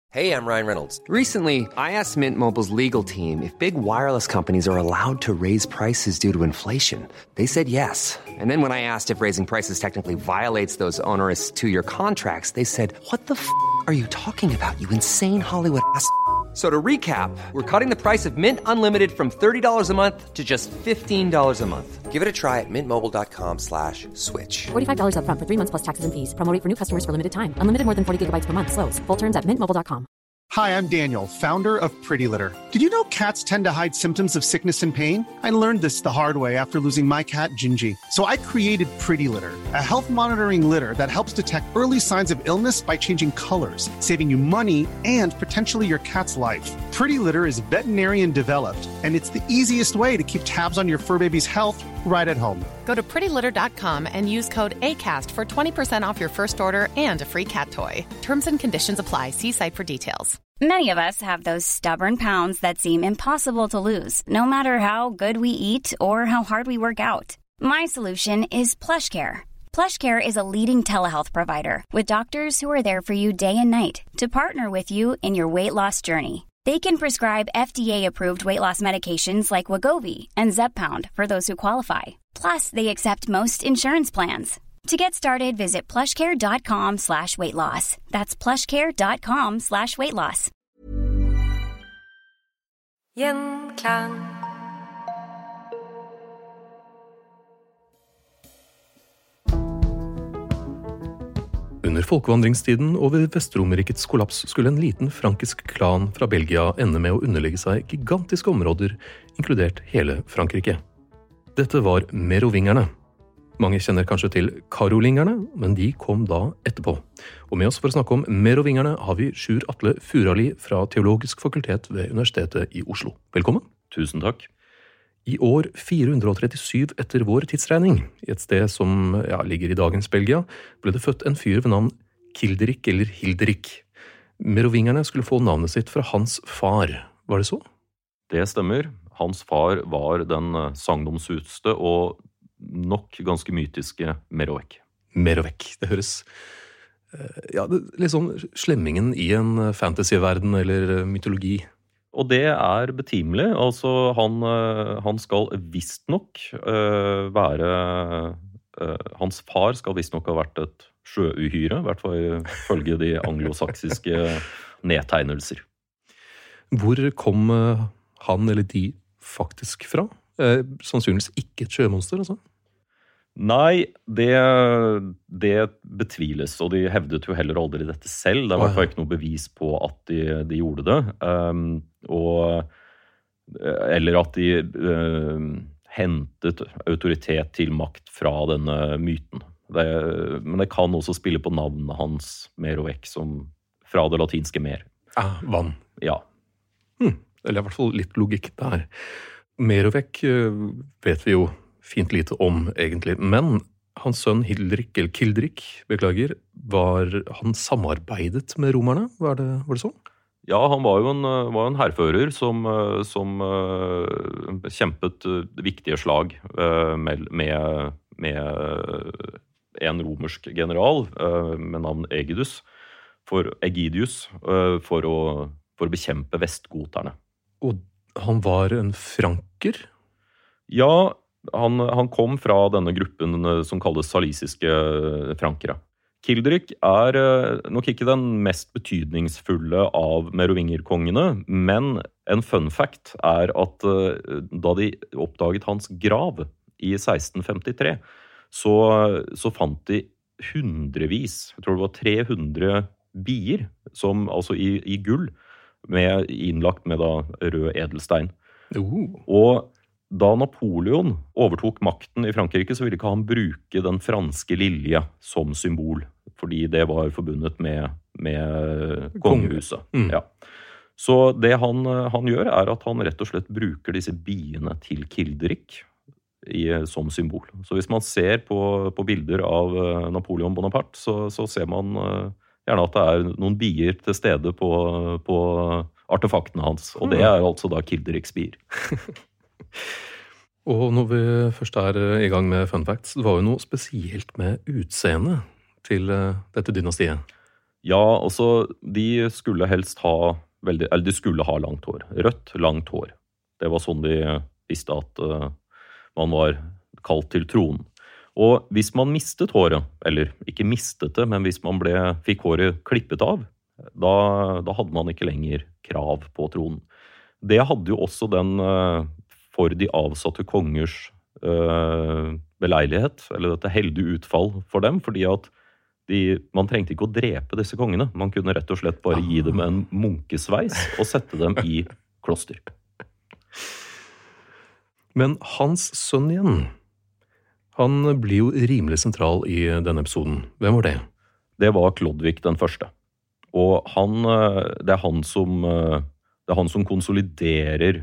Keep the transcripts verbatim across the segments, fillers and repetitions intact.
Hey, I'm Ryan Reynolds. Recently, I asked Mint Mobile's legal team if big wireless companies are allowed to raise prices due to inflation. They said yes. And then when I asked if raising prices technically violates those onerous two-year contracts, they said, what the f*** are you talking about, you insane Hollywood ass f- So to recap, we're cutting the price of Mint Unlimited from thirty dollars a month to just fifteen dollars a month. Give it a try at mintmobile.com slash switch. forty-five dollars up front for three months plus taxes and fees. Promo rate for new customers for limited time. Unlimited more than forty gigabytes per month. Slows full terms at mint mobile dot com. Hi, I'm Daniel, founder of Pretty Litter. Did you know cats tend to hide symptoms of sickness and pain? I learned this the hard way after losing my cat, Gingy. So I created Pretty Litter, a health monitoring litter that helps detect early signs of illness by changing colors, saving you money and potentially your cat's life. Pretty Litter is veterinarian developed, and it's the easiest way to keep tabs on your fur baby's health right at home. Go to pretty litter dot com and use code ACAST for twenty percent off your first order and a free cat toy. Terms and conditions apply. See site for details. Many of us have those stubborn pounds that seem impossible to lose, no matter how good we eat or how hard we work out. My solution is PlushCare. PlushCare is a leading telehealth provider with doctors who are there for you day and night to partner with you in your weight loss journey. They can prescribe F D A-approved weight loss medications like Wegovy and Zepbound for those who qualify. Plus, they accept most insurance plans. To get started, visit plushcare.com slash weight loss. That's plushcare.com slash weight loss. Gjenklang. Under folkevandringstiden over Vestromerikets kollaps skulle en liten frankisk klan fra Belgia ende med å underlegge seg gigantiske områder, inkludert hele Frankrike. Dette var merovingerne. Mange kjenner kanskje til karolingerne, men de kom da etterpå. Og med oss for å snakke om merovingerne har vi Sjur Atle Furali fra Teologisk fakultet ved Universitetet i Oslo. Velkommen. Tusen takk. I år fire hundre trettisju etter vår tidsregning, i et sted som ja, ligger i dagens Belgia, ble det født en fyr ved navn Kilderik eller Hilderik. Merovingerne skulle få navnet sitt fra hans far. Var det så? Det stemmer. Hans far var den sagnomsuste og nok ganske mytiske Merovek. Merovek, det høres ja, det, litt sånn slemmingen i en fantasyverden eller mytologi. Og det er betimelig. Altså, han, han skal visstnok uh, være uh, Hans far skal visstnok ha vært et sjøuhyre, i hvert fall ifølge de anglosaksiske nedtegnelser. Hvor kom uh, han eller de faktisk fra? Uh, sannsynligvis ikke et sjømonster, altså? Nei, det, det betviles, og de hevdet jo heller aldri dette selv. Det er i hvert fall ikke noe bevis på at de, de gjorde det. Um, og, eller at de uh, hentet autoritet til makt fra denne myten. Det, men det kan også spille på navnet hans, Merovek, som fra det latinske mer. Ah, vann. Ja. Hm, eller i hvert fall litt logikk der. Merovek uh, vet vi jo fint lite om, egentlig. Men hans sønn Hildrik, eller Kildrik, beklager, var han samarbeidet med romerne? Var det, var det sånn? Ja, han var jo en, var en herfører som, som uh, kjempet viktige slag uh, med, med, med en romersk general uh, med navn Egidus, for, Egidius, uh, for, å, for å bekjempe vestgoterne. Og han var en franker? Ja, Han, han kom fra denne gruppen som kalles salisiske frankere. Kildrik er nok ikke den mest betydningsfulle av merovingerkongene, men en fun fact er at da de oppdaget hans grav i seksten femtitre, så, så fant de hundrevis, jeg tror det var tre hundre bier, som, altså i, i gull, med, innlagt med da rød edelstein. Uh. Og da Napoleon overtok makten i Frankrike, så ville ikke han bruke den franske lilje som symbol, fordi det var forbundet med, med kongehuset. Mm. Ja. Så det han, han gjør er at han rett og slett bruker disse biene til Kildrik i, som symbol. Så hvis man ser på, på bilder av Napoleon Bonaparte, så, så ser man gjerne at det er noen bier til stede på, på artefaktene hans, og det er altså da Kildriks bier. Og når vi først er i gang med fun facts, det var jo noe spesielt med utseende til dette dynastiet. Ja, altså, de skulle helst ha veldig, eller de skulle ha langt hår. Rødt, langt hår. Det var sånn de visste at uh, man var kalt til tronen. Og hvis man mistet håret, eller ikke mistet det, men hvis man ble, fikk håret klippet av, da, da hadde man ikke lenger krav på tronen. Det hadde jo også den uh, for de avsatte kongers uh, beleilighet, eller dette heldige utfall for dem, fordi at de, man trengte ikke å drepe disse kongene. Man kunne rett og slett bare gi dem en munkesveis og sette dem i kloster. Men hans sønn igjen, han blir jo rimelig sentral i denne episoden. Hvem var det? Det var Klodvig den første. Og han, det er han som, det er han som konsoliderer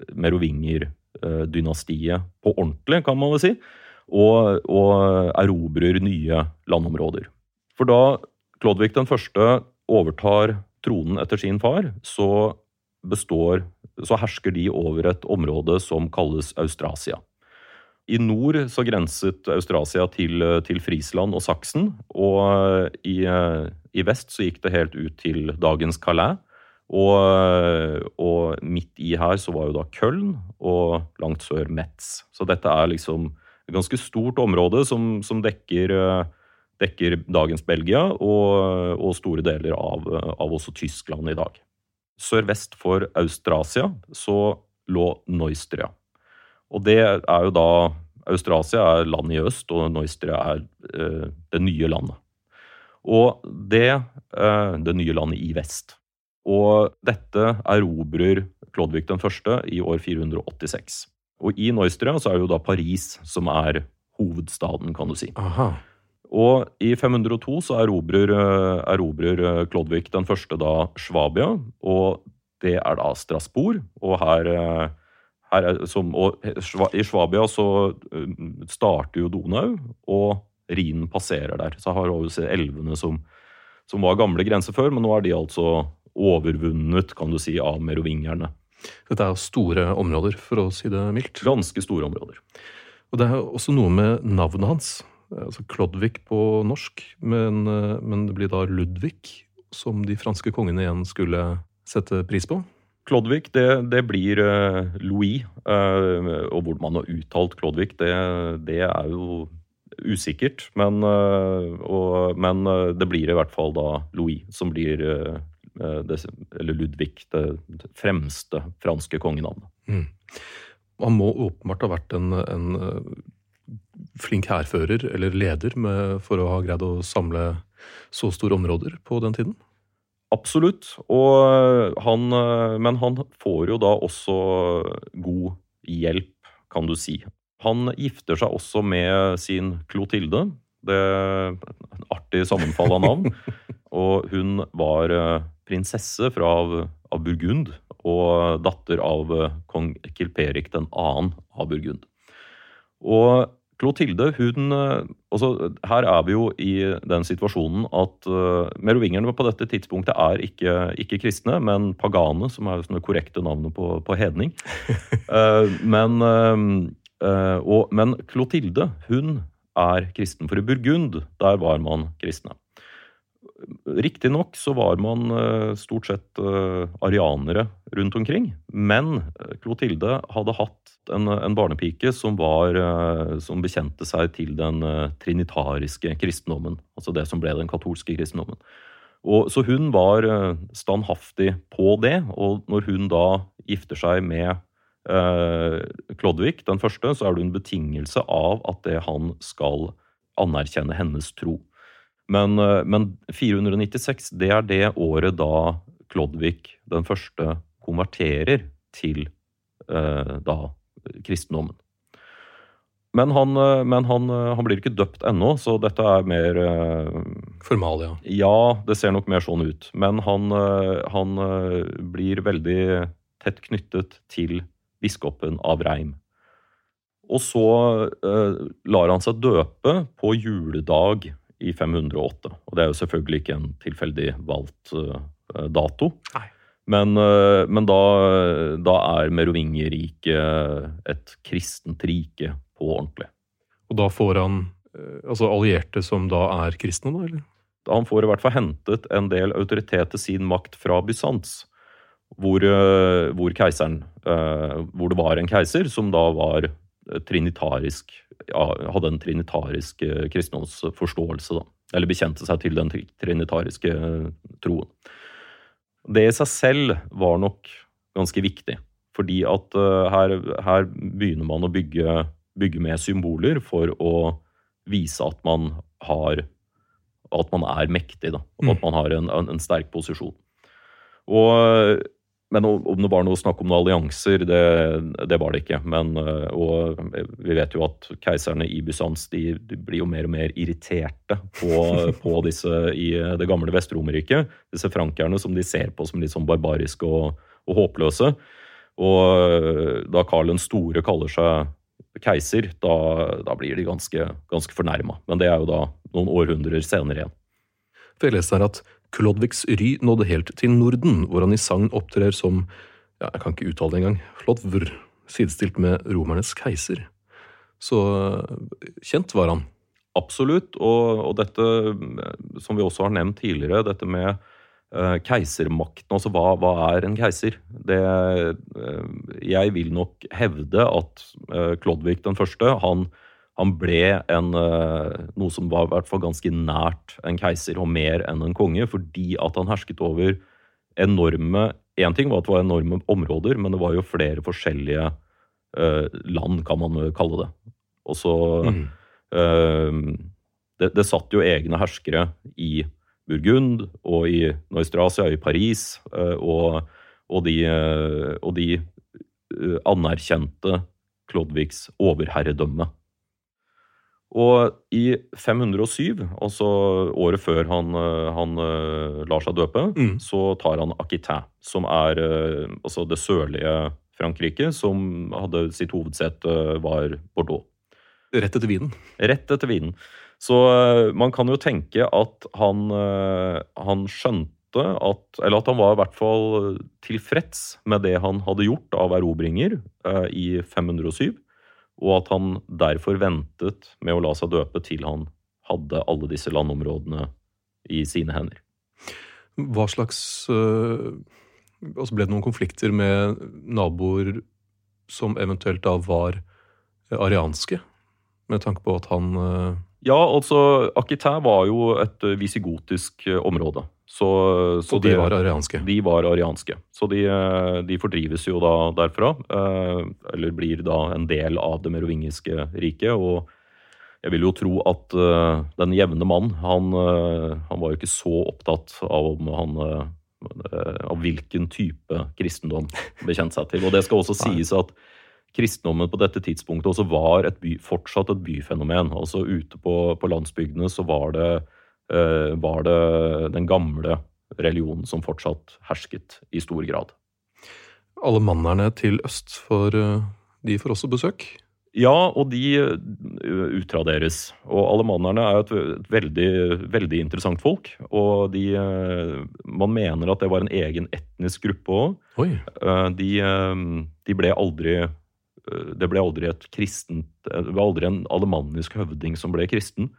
Merovinger-dynastiet på ordentlig, kan man vel si, og, og erobrer nye landområder. For da Klodvig den første overtar tronen etter sin far, så består, så hersker de over et område som kalles Austrasia. I nord så grenset Austrasia til, til Friesland og Saksen, og i, i vest så gikk det helt ut til dagens Calais, og, og midt i her så var jo da Köln, og langt sør Metz. Så dette er liksom et ganske stort område som, som dekker, dekker dagens Belgia og, og store deler av, av også Tyskland i dag. Sørvest for Austrasia så lå Neustria. Og det er jo da, Austrasia er land i øst, og Neustria er eh, det nye landet. Og det, eh, det nye landet i vest. Og dette erobrer Klodvig den første i år fire hundre åttiseks. Og i Neustria så er det jo da Paris som er hovedstaden, kan du si. Aha. Og i fem hundre og to så erobrer, erobrer Klodvig den første da Svabia, og det er da Strasbourg, og her, her er, som, og i Svabia så starter jo Donau, og Rhinen passerer der. Så har også elvene som, som var gamle grenser før, men nå er de altså overvunnet, kan du si, av merovingerne. Dette er jo store områder, for å si det mildt. Ganske store områder. Og det er også noe med navnet hans. Altså Klodvig på norsk, men, men det blir da Ludvig, som de franske kongene igjen skulle sette pris på. Klodvig, det, det blir uh, Louis, uh, og hvordan man har uttalt Klodvig, det, det er jo usikkert, men, uh, og, men uh, det blir i hvert fall da Louis, som blir uh, det, eller Ludvig, det fremste franske kongenavnet. Mm. Han må åpenbart ha vært en, en flink hærfører eller leder med, for å ha greid å samle så store områder på den tiden? Absolutt, og han, men han får jo da også god hjelp, kan du si. Han gifter seg også med sin Klotilde, det er en artig sammenfall av navn, og hun var prinsesse fra av, av Burgund, og datter av kong Kilperik den annen av Burgund. Og Klotilde, hun, altså her er vi jo i den situasjonen at uh, merovingerne på dette tidspunktet er ikke, ikke kristne, men pagane, som er jo sånne korrekte navnet på, på hedning. uh, men, uh, og, men Klotilde, hun er kristen, for i Burgund, der var man kristne. Riktig nok så var man uh, stort sett uh, arianere rundt omkring, men Klotilde hadde hatt en, en barnepike som, var, uh, som bekjente seg til den uh, trinitariske kristendommen, altså det som ble den katolske kristendommen. Og, så hun var uh, standhaftig på det, og når hun da gifter seg med uh, Klodvig den første, så er det en betingelse av at det han skal anerkjenne hennes tro. Men, men fire hundre nittiseks, det er det året da Klodvig den første konverterer til eh, da kristendommen. Men, han, men han, han blir ikke døpt ennå, så dette er mer eh, Formal, ja. Ja, det ser nok mer sånn ut. Men han, han blir veldig tett knyttet til biskopen av Reim. Og så eh, lar han seg døpe på juledag i fem hundre og åtte. Og det er jo selvfølgelig ikke en tilfeldig valgt uh, dato. Nei. Men, uh, men da, da er Merovingerriket et kristent rike på ordentlig. Og da får han uh, altså allierte som da er kristne, da, eller? han får i hvert fall hentet en del autoritet til sin makt fra Bysants, hvor, uh, hvor keiseren, uh, hvor det var en keiser som da var trinitarisk, ja, hadde en trinitarisk uh, kristendomsforståelse da, eller bekjente seg til den trinitariske uh, troen. Det i seg selv var nok ganske viktig, fordi at uh, her, her begynner man å bygge, bygge med symboler for å vise at man har, at man er mektig, da, og at man har en, en, en sterk posisjon. Og, men om det var noe snakk om noen allianser, det, det var det ikke. Men, og vi vet jo at keiserne i Bysants, de, de blir jo mer og mer irriterte på, på disse i det gamle Vestromerriket, disse frankerne som de ser på som litt sånn barbariske og, og håpløse. Og da Karl den store kaller seg keiser, da, da blir de ganske, ganske fornærmet. Men det er jo da noen århundrer senere igjen. For jeg leste her at Chlodvigs ry nådde helt til Norden, hvor han i sagn opptrer som, ja, jeg kan ikke uttale det engang, Hlodvr, sidestilt med romernes keiser. Så kjent var han. Absolutt, og, og dette, som vi også har nevnt tidligere, dette med uh, keisermakten, altså hva, hva er en keiser? Det, uh, jeg vil nok hevde at uh, Chlodvig den første, han Han ble en, noe som var i hvert fall ganske nært en keiser, og mer enn en konge, fordi at han hersket over enorme, en ting var at det var enorme områder, men det var jo flere forskjellige uh, land, kan man kalle det. Og så, mm. uh, det, det satt jo egne herskere i Burgund, og i Neustrasia, i Paris, uh, og, og de, uh, og de uh, anerkjente Chlodvigs overherredømme. Og i fem hundre og syv, altså året før han, han uh, lar seg døpe, mm. så tar han Aquitaine, som er uh, altså det sørlige Frankrike, som hadde sitt hovedsete uh, var Bordeaux. Rett etter vinen. Rett etter vinen. Så uh, man kan jo tenke at han, uh, han skjønte at, eller at han var i hvert fall tilfreds med det han hadde gjort av erobringer uh, i fem hundre og syv, og at han derfor ventet med å la seg døpe til han hadde alle disse landområdene i sine hender. Hva slags øh, altså ble det noen konflikter med naboer som eventuelt da var arianske, med tanke på at han øh... Ja, altså Aquitaine var jo et visigotisk område. Så, så og de det, var arianske? De var arianske. Så de, de fordrives jo da derfra, eller blir da en del av det merovingiske riket, og jeg vil jo tro at den jevne mann, han, han var jo ikke så opptatt av om han, av hvilken type kristendom bekjent seg til. Og det skal også sies at kristendommen på dette tidspunktet også var et by, fortsatt et byfenomen. Altså ute på, på landsbygdene så var det Uh, var det den gamle religionen som fortsatt hersket i stor grad. Alle mannerne til øst, for uh, de får også besøk? Ja, og de uh, utraderes. Og alemannerne er et, et veldig, veldig interessant folk, og de, uh, man mener at det var en egen etnisk gruppe også. Uh, de, uh, de ble aldri, uh, det ble aldri et kristent, det ble aldri en alemannisk høvding som ble kristen.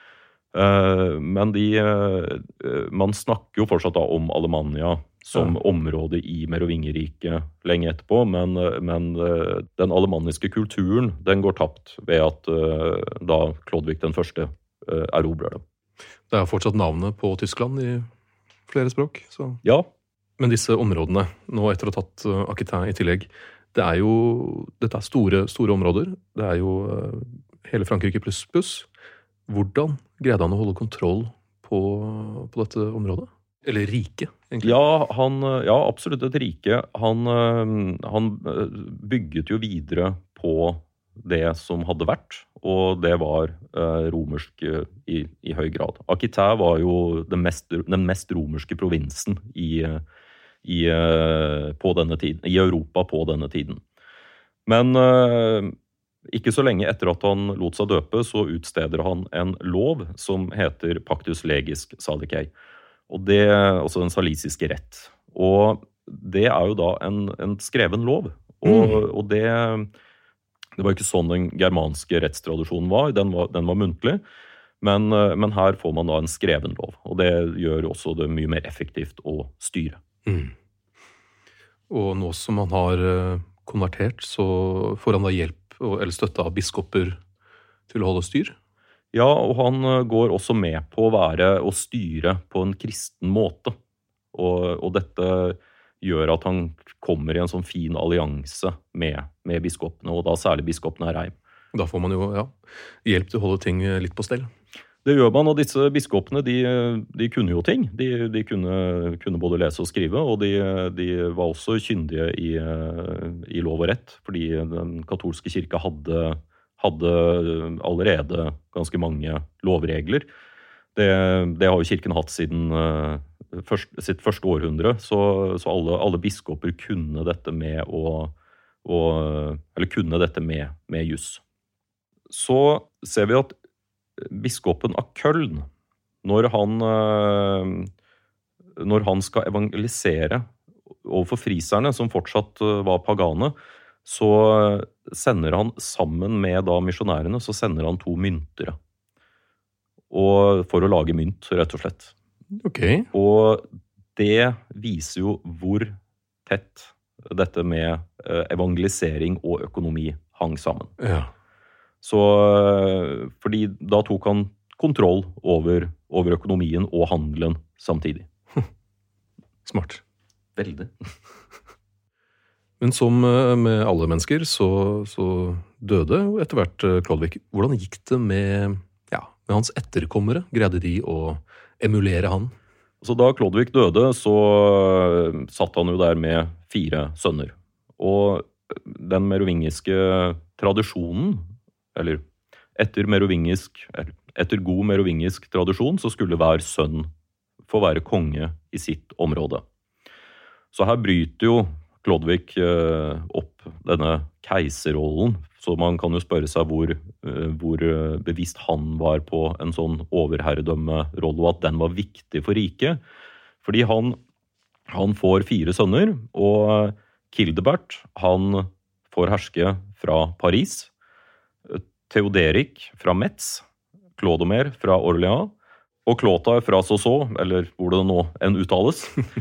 Uh, men de, uh, man snakker jo fortsatt da om Alemannia som ja. Område i Merovingeriket lenge etterpå, men, men uh, den alemanniske kulturen, den går tapt ved at uh, da Chlodvig den første uh, erobrer dem. Det er fortsatt navnet på Tyskland i flere språk, så... Ja. Men disse områdene, nå etter å ha tatt uh, Aquitaine i tillegg, det er jo, dette er store, store områder, det er jo uh, hele Frankrike pluss pluss. Hvordan greide han å holde kontroll på, på dette området? Eller rike, egentlig? Ja, han, ja, absolutt et rike. Han, han bygget jo videre på det som hadde vært, og det var eh, romersk i, i høy grad. Aquitaine var jo den mest, den mest romerske provinsen i, i, på denne tiden, i Europa på denne tiden. Men eh, ikke så lenge etter at han lot seg døpe, så utsteder han en lov som heter Pactus Legis Salicae. Og det er også den salisiske rett. Og det er jo da en, en skreven lov. Og, mm. og det, det var ikke sånn den germanske rettstradisjonen var. Den var, den var muntlig. Men, men her får man da en skreven lov, og det gjør også det mye mer effektivt å styre. Mm. Og nå som han har konvertert, så får han da hjelp eller støtte av biskoper til å holde styr? Ja, og han går også med på å være og styre på en kristen måte. Og, og dette gjør at han kommer i en sånn fin allianse med, med biskopene, og da særlig biskopene av Reim. Da får man jo ja, hjelp til å holde ting litt på stell. Det gjør man, og disse biskopene, de, de kunne jo ting. De, de kunne, kunne både lese og skrive, og de, de var også kyndige i, i lov og rett, fordi den katolske kirke hadde, hadde allerede ganske mange lovregler. Det, det har jo kirken hatt siden uh, først, sitt første århundre, så, så alle, alle biskoper kunne dette med å, å eller kunne dette med, med jus. Så ser vi at biskopen av Køln, når han, når han skal evangelisere overfor friserne, som fortsatt var pagane, så sender han sammen med da misjonærene, så sender han to myntere. Og for å lage mynt, rett og slett. Ok. Og det viser jo hvor tett dette med evangelisering og økonomi hang sammen. Ja. Så, fordi da tok han kontroll over, over økonomien og handelen samtidig. Smart. Veldig. Men som med alle mennesker, så, så døde jo etter hvert Klodvig. Hvordan gikk det med, ja, med hans etterkommere? Greide de å emulere han? Så da Klodvig døde, så satt han jo der med fire sønner. Og den merovingiske tradisjonen, eller etter merovingisk, etter god merovingisk tradisjon, så skulle hver sønn få være konge i sitt område. Så her bryter jo Klodvig opp denne keiserrollen, så man kan jo spørre seg hvor, hvor bevisst han var på en sånn overherredømme-rolle, og at den var viktig for riket. Fordi han, han får fire sønner, og Childebert, han får herske fra Paris, Theoderik fra Metz, Clodomer fra Orléans, og Clotaire fra Soissons, eller hvor det nå enn uttales.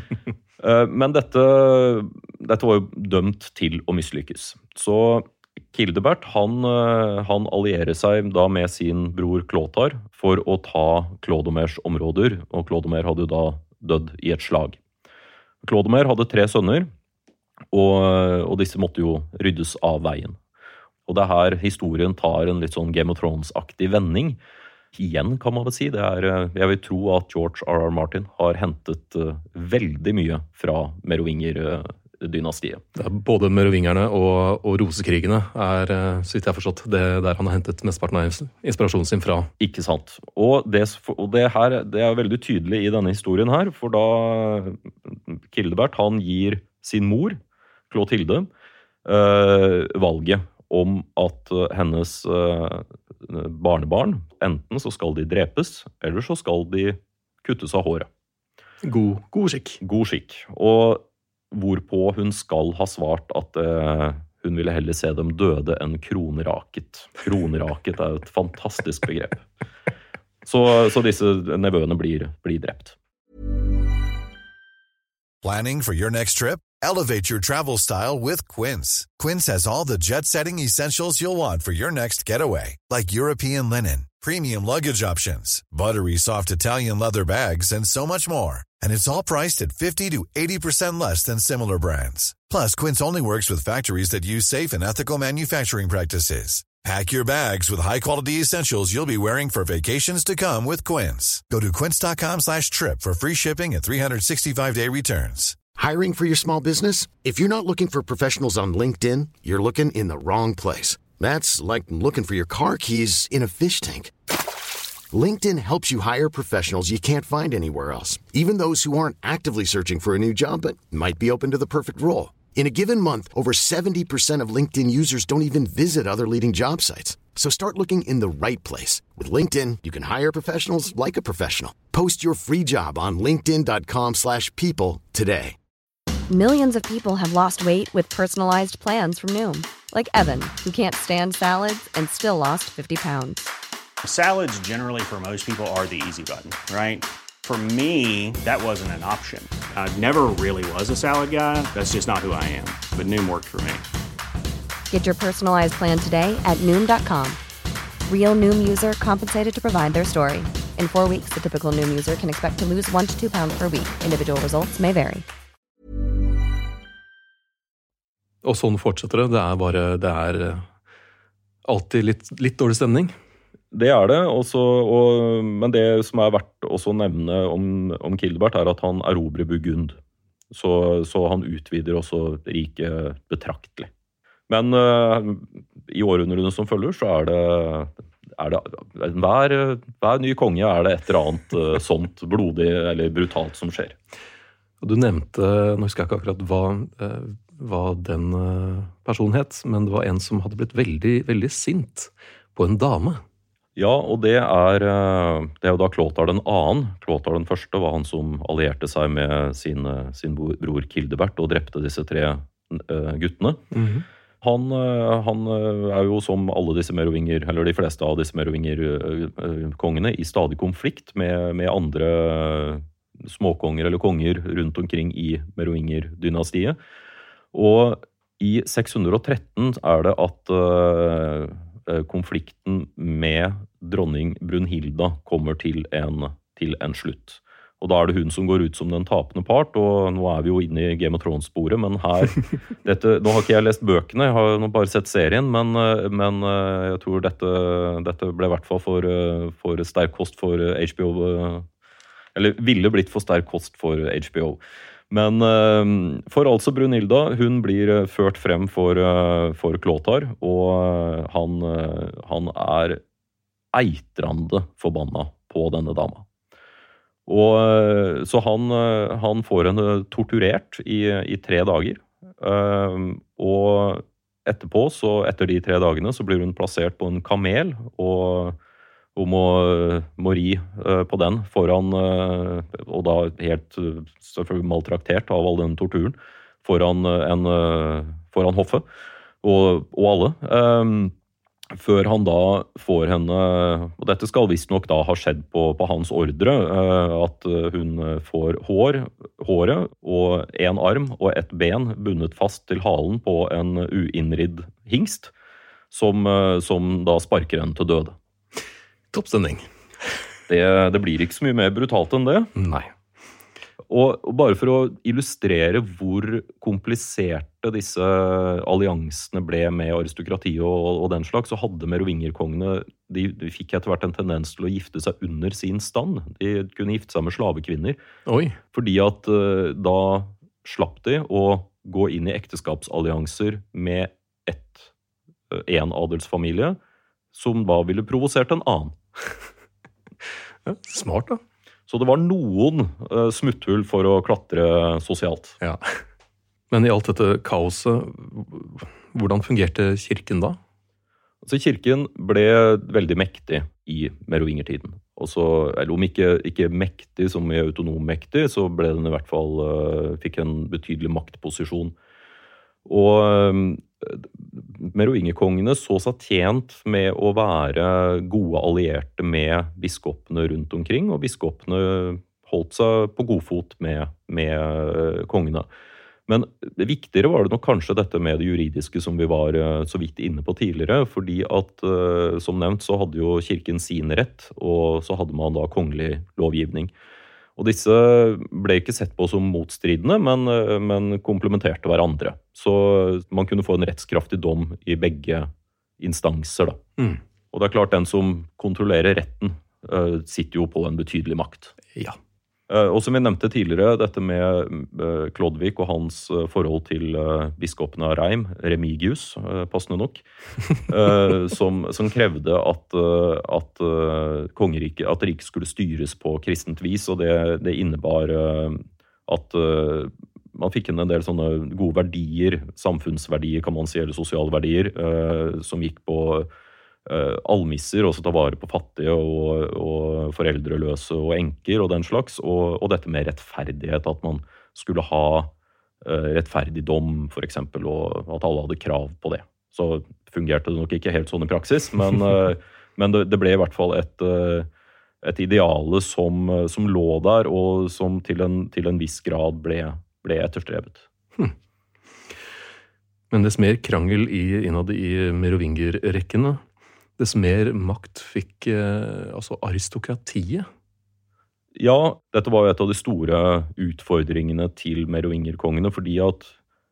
Men dette, dette var jo dømt til å mislykkes. Så Childebert, han, han allierer seg da med sin bror Clotaire for å ta Clodomers områder, og Clodomer hadde jo da dødd i et slag. Clodomer hadde tre sønner, og, og disse måtte jo ryddes av veien. Og det er her historien tar en litt sånn Game of Thrones-aktig vending. Igjen kan man vel si, det er, jeg vil tro at George R. R. Martin har hentet uh, veldig mye fra Merovinger-dynastiet. Det er både Merovingerne og, og Rosekrigene er, så vidt jeg har forstått, det der han har hentet mesteparten av inspirasjonen sin fra. Ikke sant. Og det, og det her, det er veldig tydelig i denne historien her, for da Childebert, han gir sin mor, Clotilde, uh, valget om at hennes uh, barnebarn, enten så skal de drepes, eller så skal de kuttes av håret. God, god skikk. God skikk. Og hvorpå hun skal ha svart at uh, hun ville heller se dem døde enn kronraket. Kronraket er et fantastisk begrep. Så, så disse nevøene blir, blir drept. Planning for your next trip? Elevate your travel style with Quince. Quince has all the jet-setting essentials you'll want for your next getaway, like European linen, premium luggage options, buttery soft Italian leather bags, and so much more. And it's all priced at fifty to eighty percent less than similar brands. Plus, Quince only works with factories that use safe and ethical manufacturing practices. Pack your bags with high-quality essentials you'll be wearing for vacations to come with Quince. Go to quince.com slash trip for free shipping and three sixty-five day returns. Hiring for your small business? If you're not looking for professionals on LinkedIn, you're looking in the wrong place. That's like looking for your car keys in a fish tank. LinkedIn helps you hire professionals you can't find anywhere else, even those who aren't actively searching for a new job but might be open to the perfect role. In a given month, over seventy percent of LinkedIn users don't even visit other leading job sites. So start looking in the right place. With LinkedIn, you can hire professionals like a professional. Post your free job on linkedin.com slash people today. Millions of people have lost weight with personalized plans from Noom. Like Evan, who can't stand salads and still lost fifty pounds. Salads generally for most people are the easy button, right? For me, that wasn't an option. I never really was a salad guy. That's just not who I am. But Noom worked for me. Get your personalized plan today at Noom dot com. Real Noom user compensated to provide their story. In four weeks, the typical Noom user can expect to lose one to two pounds per week. Individual results may vary. Og sånn fortsetter det. Det er bare, det er alltid litt, litt dårlig stemning. Det er det, også, og, men det som er verdt også å nevne om, om Kildebert er at han erobrer Burgund. Så, så han utvider også riket betraktelig. Men uh, i århundrene som følger så er det, er det hver, hver ny konge er det et eller annet uh, sånt blodig eller brutalt som skjer. Og du nevnte, nå husker jeg ikke akkurat hva, uh, hva den uh, personen het, men det var en som hadde blitt veldig, veldig sint på en dame. Ja, og det er, det er jo da Clothar den annen. Clothar den første var han som allierte seg med sin, sin bror Kildebert og drepte disse tre uh, guttene. Mm-hmm. Han, han er jo som alle disse merovinger, eller de fleste av disse merovinger-kongene, i stadig konflikt med, med andre småkonger eller konger rundt omkring i merovinger-dynastiet. Og i seks hundre og tretten er det at uh, konflikten med dronning Brunhilda kommer til en, til en slutt. Og da er det hun som går ut som den tapende part, og nå er vi jo inne i Game of Thrones-sporet, men her, dette, nå har ikke jeg lest bøkene, jeg har nå bare sett serien, men, men jeg tror dette, dette ble i hvert fall for, for sterk kost for H B O, eller ville blitt for sterk kost for H B O. Men for altså Brunhilda, hun blir ført frem for, for Clothar, og han, han er eitrande forbanna på denne dama. Og så han, han får henne torturert i, i tre dager, og etterpå, så etter de tre dagene, så blir hun plassert på en kamel, og hun må, må ri uh, på den foran, uh, og da helt uh, selvfølgelig maltraktert av all den torturen, foran, uh, en, uh, foran hoffet, og, og alle. Um, før han da får henne, og dette skal visst nok da ha skjedd på, på hans ordre, uh, at hun får hår, håret og en arm og et ben bundet fast til halen på en uinnridd hingst, som, uh, som da sparker henne til døde. Toppstemning. Det, det blir ikke så mye mer brutalt enn det. Nei. Og, og bare for å illustrere hvor kompliserte disse alliansene ble med aristokrati og, og den slags, så hadde merovingerkongene, de, de fikk etter hvert en tendens til å gifte seg under sin stand. De kunne gifte seg med slavekvinner. Oi. Fordi at uh, da slapp de å gå inn i ekteskapsallianser med ett, uh, en adelsfamilie, som da ville provosert en annen. Ja, smart da. Så det var noen uh, smutthull for å klatre sosialt. Ja. Men i alt dette kaoset, hvordan fungerte kirken da? Altså, kirken ble veldig mektig i merovingertiden. Også, eller om ikke, ikke mektig som i autonom mektig, så ble den i hvert fall, uh, fikk en betydelig maktposisjon. Og uh, merovingerkongene så seg tjent med å være gode allierte med biskopene rundt omkring, og biskopene holdt seg på god fot med, med kongene. Men det viktigere var det nok kanskje dette med det juridiske som vi var så vidt inne på tidligere, fordi at, som nevnt, så hadde jo kirken sin rett, og så hadde man da kongelig lovgivning. Og disse ble ikke sett på som motstridende, men, men komplementerte hverandre. Så man kunne få en rettskraftig dom i begge instanser. Da. Mm. Og det er klart, den som kontrollerer retten, uh, sitter jo på en betydelig makt. Ja. Uh, og som jeg nevnte tidligere, dette med uh, Klodvig og hans uh, forhold til uh, biskopen av Reim, Remigius, uh, passende nok, uh, som, som krevde at, uh, at uh, kongeriket, at riket skulle styres på kristent vis, og det, det innebar uh, at uh, man fikk inn en del sånne gode verdier, samfunnsverdier kan man si, eller sosiale verdier, uh, som gikk på Uh, almisser, også ta vare på fattige og, og foreldreløse og enker og den slags, og, og dette med rettferdighet, at man skulle ha uh, rettferdig dom, for eksempel, og at alle hadde krav på det. Så fungerte det nok ikke helt sånn i praksis, men, uh, Men det, det ble i hvert fall et, et ideale som, som lå der, og som til en, til en viss grad ble, ble etterstrevet. Hm. Men dess mer krangel i, innad i merovingerrekkene, dess mer makt fikk eh, altså aristokratiet. Ja, dette var jo et av de store utfordringene til merovingerkongene, fordi at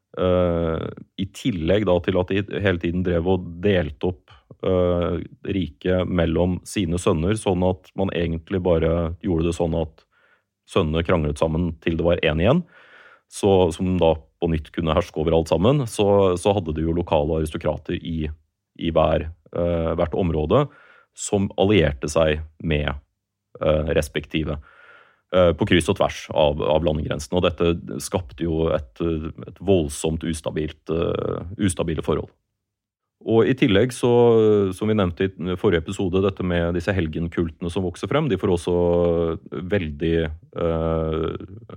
uh, i tillegg da til at de hele tiden drev og delte opp uh, riket mellom sine sønner, sånn at man egentlig bare gjorde det sånn at sønnene kranglet sammen til det var en igjen, så, som da på nytt kunne herske over alt sammen, så, så hadde de jo lokale aristokrater i, i hver, uh, hvert område som allierte seg med Uh, respektive uh, på kryss og tvers av, av landegrensen, og dette skapte jo et, et voldsomt ustabilt, uh, ustabile forhold. Og i tillegg så, som vi nevnte i forrige episode, dette med disse helgenkultene som vokser frem, de får også veldig uh,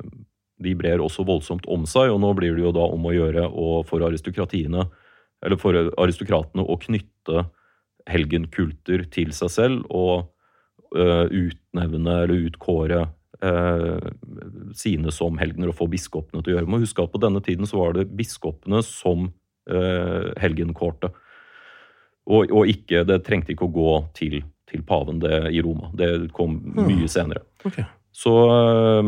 de brer også voldsomt om seg, og nå blir det jo da om å gjøre og for aristokratiene, eller for aristokratene å knytte helgenkulter til seg selv og Uh, utnevne eller utkåre uh, sine som helgener og få biskopene til å gjøre. Man må huske at på denne tiden så var det biskopene som uh, helgenkårte. Og, og ikke, det trengte ikke å gå til, til paven det, i Roma. Det kom mye senere. Okay. Så, uh,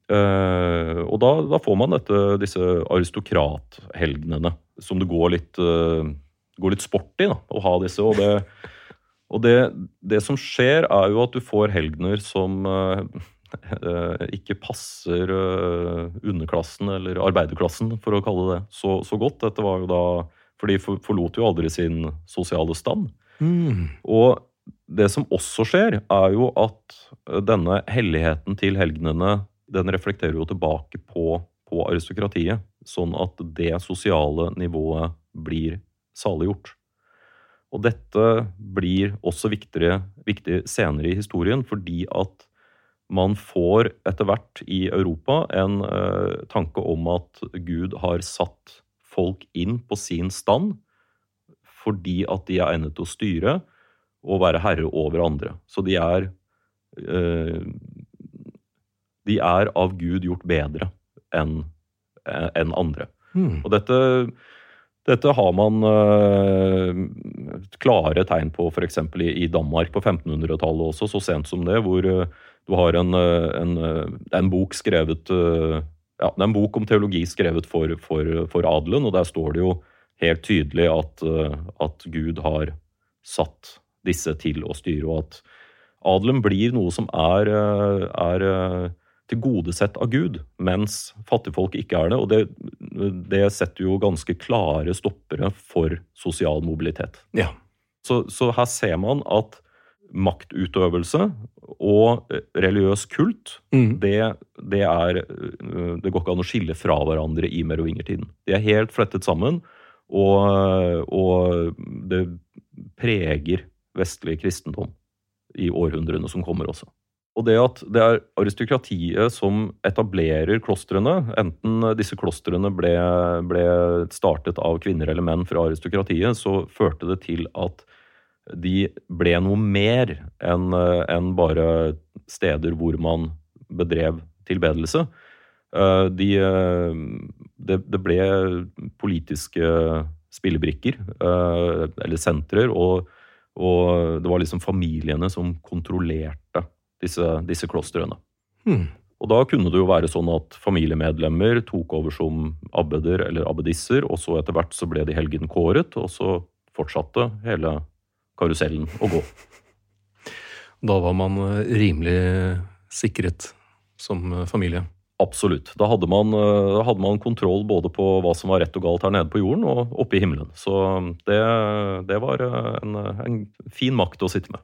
uh, og da, da får man dette, disse aristokrathelgenene, som det går litt, uh, går litt sport i da, å ha disse, og det Og det, det som skjer er jo at du får helgener som uh, uh, ikke passer uh, underklassen eller arbeiderklassen, for å kalle det så, så godt. Dette var jo da, for de for, forlot jo aldri sin sosiale stand. Mm. Og det som også skjer er jo at denne helligheten til helgenene, den reflekterer jo tilbake på, på aristokratiet, sånn at det sosiale nivået blir saliggjort. Og dette blir også viktigere, viktig senere i historien, fordi at man får etter hvert i Europa en uh, tanke om at Gud har satt folk inn på sin stand, fordi at de er egnet til å styre og være herre over andre. Så de er, uh, de er av Gud gjort bedre enn, enn andre. Mm. Og dette... Dette har man uh, klare tegn på for eksempel i, i Danmark på femtenhundretallet også, så sent som det, hvor uh, du har en, en, en bok skrevet, uh, ja, en bok om teologi skrevet for, for, for adelen, og der står det jo helt tydelig at, uh, at Gud har satt disse til å styre, og at adelen blir noe som er, uh, er uh, tilgodesett av Gud, mens fattigfolk ikke er det, og det, det setter jo ganske klare stoppere for sosial mobilitet. Ja. Så, så her ser man at maktutøvelse og religiøs kult, mm. det, det er, det går ikke an å skille fra hverandre i merovingertiden. De er helt flettet sammen, og, og det preger vestlig kristendom i århundrene som kommer også. Og det at det er aristokratiet som etablerer klostrene, enten disse klostrene ble, ble startet av kvinner eller menn fra aristokratiet, så førte det til at de ble noe mer enn, enn bare steder hvor man bedrev tilbedelse. De, det, det ble politiske spillebrikker, eller sentrer, og, og det var liksom familiene som kontrollerte Disse, disse klostrene. Hmm. Og da kunne det jo være sånn at familiemedlemmer tok over som abbeder eller abbedisser, og så etter hvert så ble de helgenkåret, og så fortsatte hele karusellen å gå. Da var man rimelig sikret som familie. Absolutt. Da hadde man, da hadde man kontroll både på hva som var rett og galt her nede på jorden og oppe i himmelen. Så det, det var en, en fin makt å sitte med.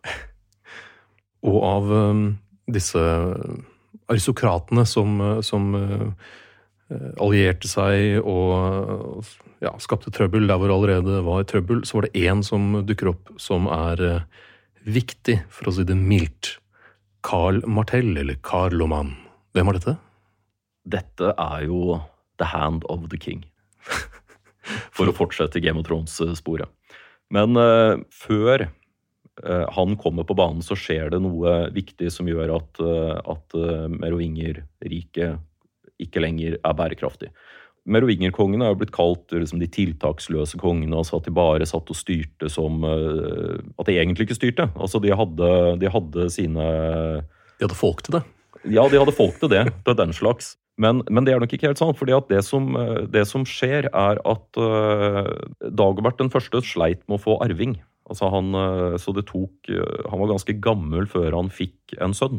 Og av um, disse aristokratene som, som uh, allierte seg og ja, skapte trøbbel der hvor allerede var trøbbel, så var det en som dukker opp som er uh, viktig, for å si det mildt. Karl Martell, eller Karloman. Hvem er dette? Dette er jo The Hand of the King. For å fortsette Game of Thrones-sporet. Men uh, før han kommer på banen, så skjer det noe viktig som gjør at, at Merovingerriket ikke lenger er bærekraftig. Merovingerkongene er jo blitt kalt liksom, de tiltaksløse kongene, altså at de bare satt og styrte som at de egentlig ikke styrte. Altså de hadde, de hadde sine... De hadde folk til det. Ja, de hadde folk til det, det er den slags. Men, men det er nok ikke helt sant, fordi at det som, det som skjer er at uh, Dagobert den første sleit med å få arving. Altså han, uh, så det tok, uh, han var ganske gammel før han fikk en sønn.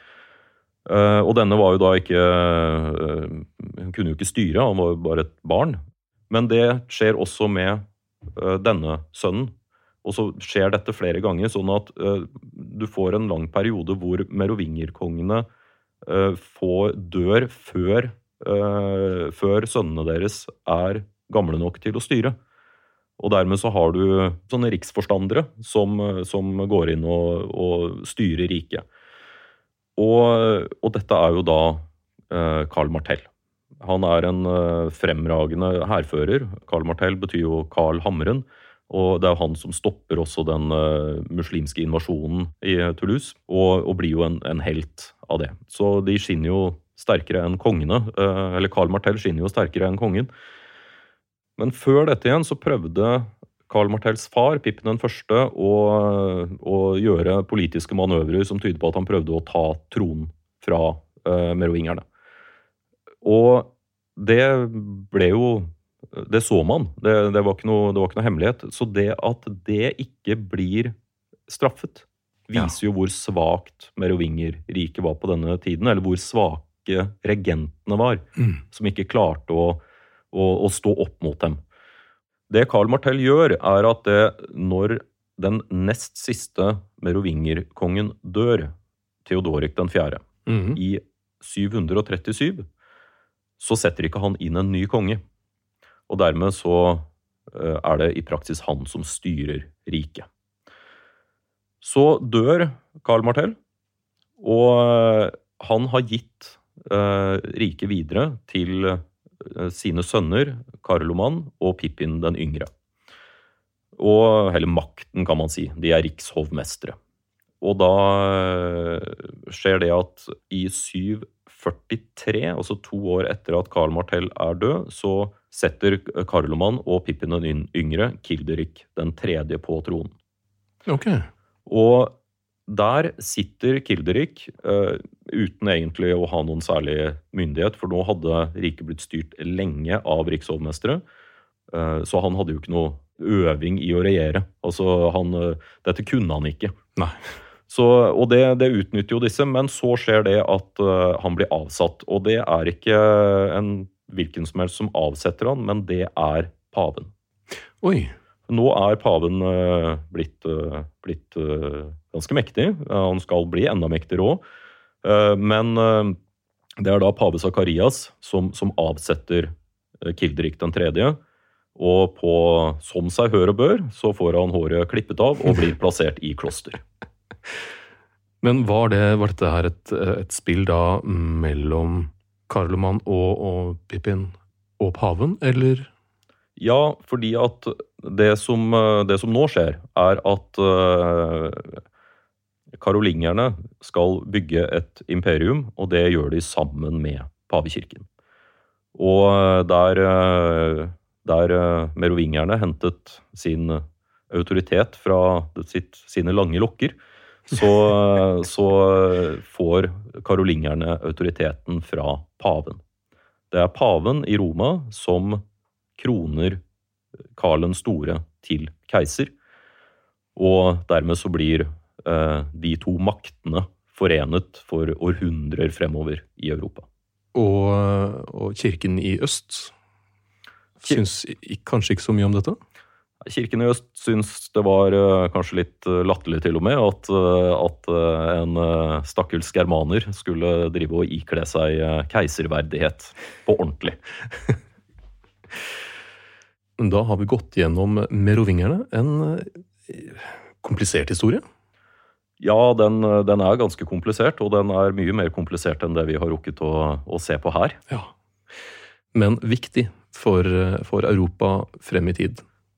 Uh, og denne var jo da ikke, uh, han kunne jo ikke styre, han var jo bare et barn. Men det skjer også med uh, denne sønnen. Og så skjer dette flere ganger, sånn at uh, du får en lang periode hvor merovingerkongene uh, får dør før, uh, før sønnene deres er gamle nok til å styre. Og dermed så har du sånne riksforstandere som, som går inn og, og styrer riket. Og, og dette er jo da uh, Karl Martell. Han er en uh, fremragende hærfører. Karl Martell betyr jo Karl Hammeren. Og det er han som stopper også den uh, muslimske invasjonen i Toulouse, og, og blir jo en, en helt av det. Så de skinner jo sterkere enn kongene, uh, eller Karl Martell skinner jo sterkere enn kongen. Men før dette igjen så prøvde Karl Martells far, Pippin den første, å, å gjøre politiske manøvrer som tyder på at han prøvde å ta tronen fra uh, merovingerne. Og det ble jo Det så man. Det, det, var ikke noe, det var ikke noe hemmelighet. Så det at det ikke blir straffet, viser ja. jo hvor svagt merovingerriket var på denne tiden, eller hvor svake regentene var, mm. som ikke klarte å, å, å stå opp mot dem. Det Karl Martell gjør, er at det, når den nest siste merovingerkongen dør, Theodorik den fjerde, mm. i syv hundre trettisju, så setter ikke han inn en ny konge. Og dermed så er det i praksis han som styrer riket. Så dør Karl Martell, og han har gitt uh, riket videre til uh, sine sønner, Karloman og Pippin den yngre. Og hele makten kan man si, de er rikshovmestere. Og da uh, skjer det at i syv førtitre, altså to år etter at Karl Martell er død, så setter Karloman og Pippin den yngre Kilderik den tredje på tronen. Ok. Og der sitter Kilderik uh, uten egentlig å ha noen særlig myndighet, for nå hadde riket blitt styrt lenge av rikshovmestere, uh, så han hadde jo ikke noe øving i å regjere. Altså, han, uh, dette kunne han ikke. Nei. Så, og det, det utnytter jo disse, men så skjer det at uh, han blir avsatt, og det er ikke en hvilken som helst som avsetter han, men det er paven. Oi. Nå er paven uh, blitt, uh, blitt uh, ganske mektig. Uh, han skal bli enda mektigere også. Uh, men uh, det er da pave Zakarias som, som avsetter uh, Kilderik den tredje. Og på som seg hør og bør, så får han håret klippet av og blir plassert i kloster. Men var, det, var dette her et, et spill da mellom Karloman og, og Pippin og paven, eller? Ja, fordi at det som, det som nå skjer, er at uh, karolingerne skal bygge et imperium, og det gjør de sammen med pavekirken. Og der, der merovingerne hentet sin autoritet fra sitt, sine lange lokker, så, så får karolingerne autoriteten fra paven. Det er paven i Roma som kroner Karl den store til keiser, og dermed så blir eh, de to maktene forenet for århundrer fremover i Europa. Og, og kirken i øst syns kanskje ikke så mye om dette? Kirken i øst syns det var uh, kanskje litt uh, latterlig til og med at, uh, at uh, en uh, stakkels germaner skulle drive og ikle seg uh, keiserverdighet på ordentlig. Da har vi gått gjennom merovingerne, en uh, komplisert historie. Ja, den, den er ganske komplisert, og den er mye mer komplisert enn det vi har rukket å, å se på her. Ja, men viktig for, for Europa frem i tid.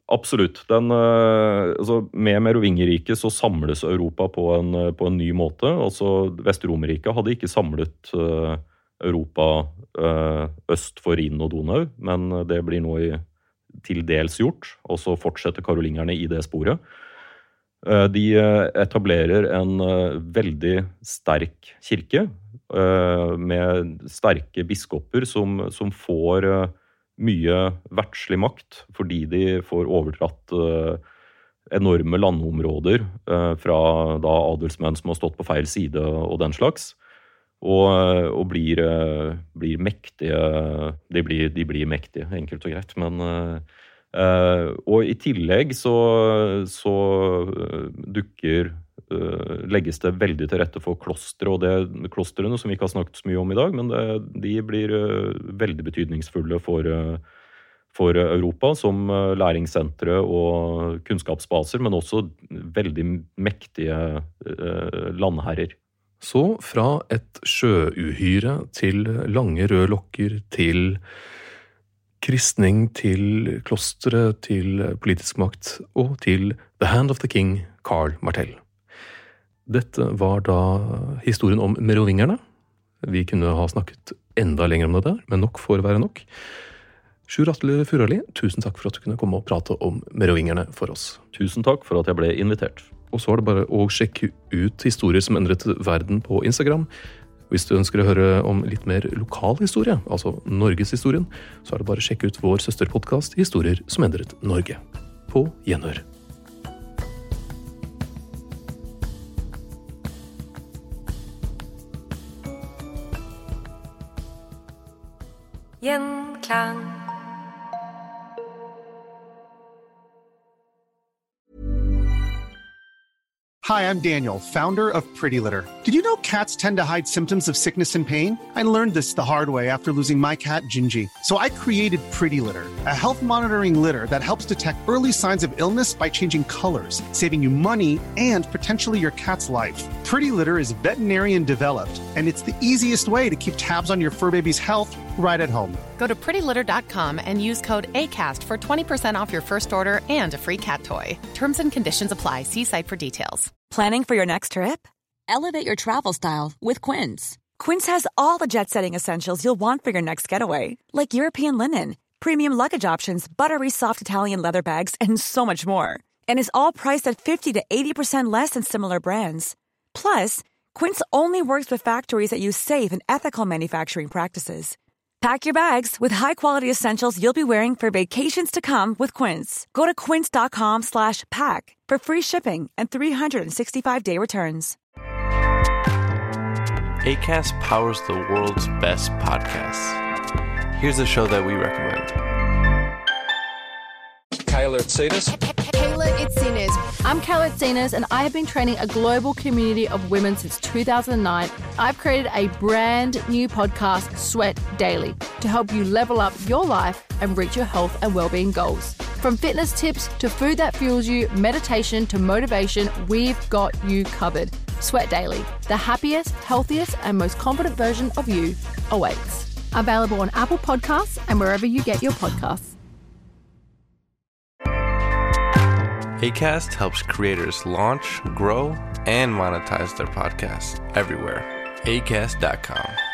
Absolutt. Den, altså, med Merovingerriket så samles Europa på en, på en ny måte. Altså, Vest-Romerriket hadde ikke samlet Europa øst for Rhinen og Donau, men det blir nå i, til dels gjort, og så fortsetter karolingerne i det sporet. De etablerer en veldig sterk kirke, med sterke biskoper som, som får mye verdslig makt, fordi de får overdratt enorme landområder fra da adelsmenn som har stått på feil side og den slags, og, og blir, blir mektige, de blir, de blir mektige, enkelt og greit, men og i tillegg så, så dukker legges det veldig til rette for klostre, og det klostrene som vi ikke har snakket så mye om i dag, men det, de blir veldig betydningsfulle for, for Europa som læringssentre og kunnskapsbaser, men også veldig mektige landherrer. Så fra et sjøuhyre til lange røde lokker, til kristning, til klostre, til politisk makt, og til The Hand of the King, Karl Martell. Dette var da historien om merovingerne. Vi kunne ha snakket enda lenger om det der, men nok får være nok. Sjur Atle Furali, tusen takk for at du kunne komme og prate om merovingerne for oss. Tusen takk for at jeg ble invitert. Og så er det bare å sjekke ut historier som endret verden på Instagram. Hvis du ønsker å høre om litt mer lokal historie, altså Norgeshistorien, så er det bare å sjekke ut vår søsterpodcast Historier som endret Norge. På gjenhør. Gjenklang. Hi, I'm Daniel, founder of Pretty Litter. Did you know cats tend to hide symptoms of sickness and pain? I learned this the hard way after losing my cat, Gingy. So I created Pretty Litter, a health monitoring litter that helps detect early signs of illness by changing colors, saving you money and potentially your cat's life. Pretty Litter is veterinarian developed, and it's the easiest way to keep tabs on your fur baby's health right at home. Go to pretty litter dot com and use code ACAST for twenty percent off your first order and a free cat toy. Terms and conditions apply. See site for details. Planning for your next trip? Elevate your travel style with Quince. Quince has all the jet-setting essentials you'll want for your next getaway, like European linen, premium luggage options, buttery soft Italian leather bags, and so much more. And is all priced at fifty to eighty percent less than similar brands. Plus, Quince only works with factories that use safe and ethical manufacturing practices. Pack your bags with high-quality essentials you'll be wearing for vacations to come with Quince. Go to quince dot com slash pack for free shipping and three sixty-five day returns. Acast powers the world's best podcasts. Here's a show that we recommend. Kayla Itsinas. Kayla Itsinas. I'm Kayla Itsinas, and I have been training a global community of women since two thousand nine. I've created a brand new podcast, Sweat Daily, to help you level up your life and reach your health and well-being goals. From fitness tips to food that fuels you, meditation to motivation, we've got you covered. Sweat Daily, the happiest, healthiest, and most confident version of you awaits. Available on Apple Podcasts and wherever you get your podcasts. Acast helps creators launch, grow, and monetize their podcasts everywhere. acast dot com.